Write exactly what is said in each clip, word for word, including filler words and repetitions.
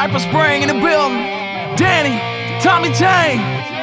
Cypress Spring in the building. Danny, Tommy Jane,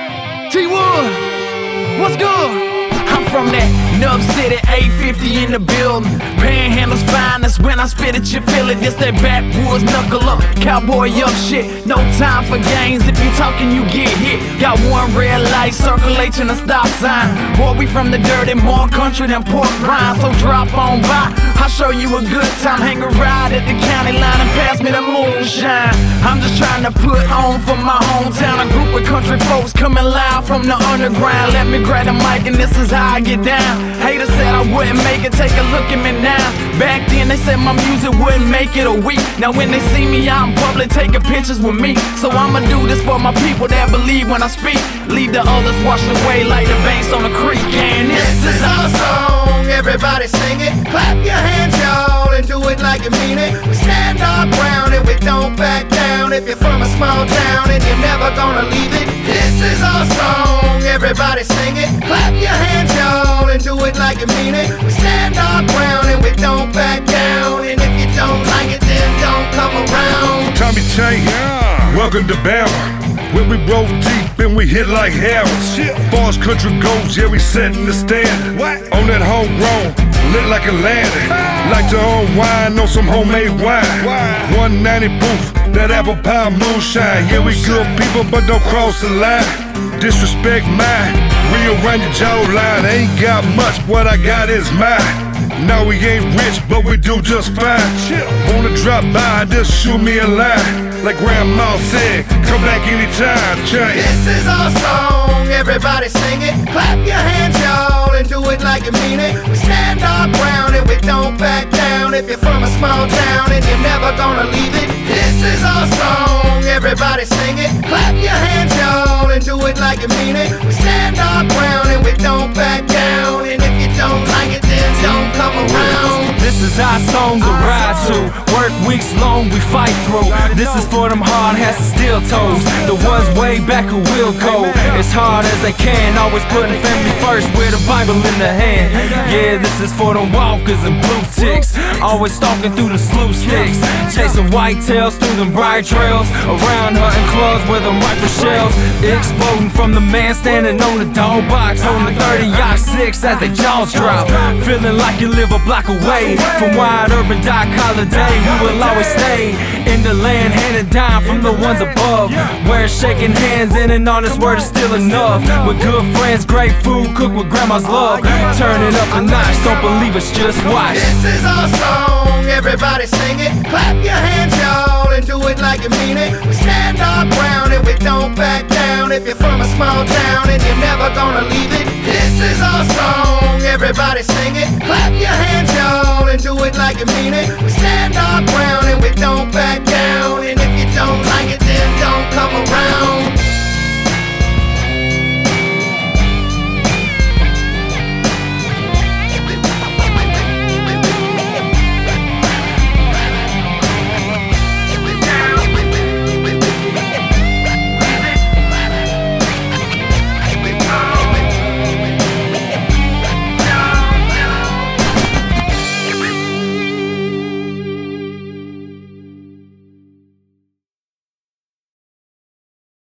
T-Wood, what's good? I'm from that Nub City, eight fifty in the building. Panhandle's finest, when I spit it you feel it. This that backwoods knuckle up, cowboy up shit. No time for games, if you talking you get hit. Got one red light, circle H and a stop sign. Boy, we from the dirty, more country than pork rinds. So drop on by, I'll show you a good time. Hang a ride at the county line and pass me the moonshine. I'm just trying to put on for my hometown. A group of country folks coming live from the underground. Let me grab the mic and this is how I get down. Haters said I wouldn't make it, take a look at me now. Back then they said my music wouldn't make it a week. Now when they see me out in public taking pictures with me. So I'ma do this for my people that believe when I speak. Leave the others washed away like the banks on the creek. And this, this is our song, everybody sing it. Clap your hands y'all and do it like you mean it. We stand our ground and we don't back down. If you're from a small town and you're never gonna leave it. This is our song, everybody sing it. Clap your hands y'all and do it like you mean it. We stand our ground and we don't back down. And if you don't like it then don't come around. Tommy Jane, yeah. Welcome to Bama. When we roll deep and we hit like Harris. Far as country goes, yeah, we setting the standard. On that homegrown, lit like a lantern. Like to own wine on some homemade wine. one ninety proof, that apple pie moonshine. Yeah, we good people, but don't cross the line. Disrespect mine, rearrange your jawline. Ain't got much, what I got is mine. No, we ain't rich, but we do just fine. Wanna drop by, just shoot me a line. Like Grandma said, come back anytime, Jane. This is our song, everybody sing it. Clap your hands y'all and do it like you mean it. We stand our ground and we don't back down. If you're from a small town and you're never gonna leave it. This is our song, everybody sing it. Clap your hands y'all and do it like you mean it. We stand our ground and we don't back down. And if you don't like it then don't come around. This is our song to ride to. Work weeks long, we fight through. This is for them hard hats and steel toes. The ones way back who will go as hard as they can. Always putting family first with a Bible in the hand. Yeah, this is for them walkers and blue ticks. Always stalking through the slew sticks. Chasing whitetails through them bright trails. Around hunting clubs with them rifle shells. Exploding from the man standing on the dog box. Holding the thirty yacht six as they jaws drop. Feeling like you live a block away from wide urban Doc Holiday. We will always stay in the land handed down from the ones above. Where shaking hands in and all this word is still enough. With good friends, great food, cooked with grandma's love. Turn it up a notch, don't believe us, just watch. This is our song, everybody sing it. Clap your hands y'all and do it like you mean it. We stand our ground and we don't back down. If you're from a small town and you're never gonna leave it. This is our song, everybody sing it. Clap your hands y'all and do it like you mean it. We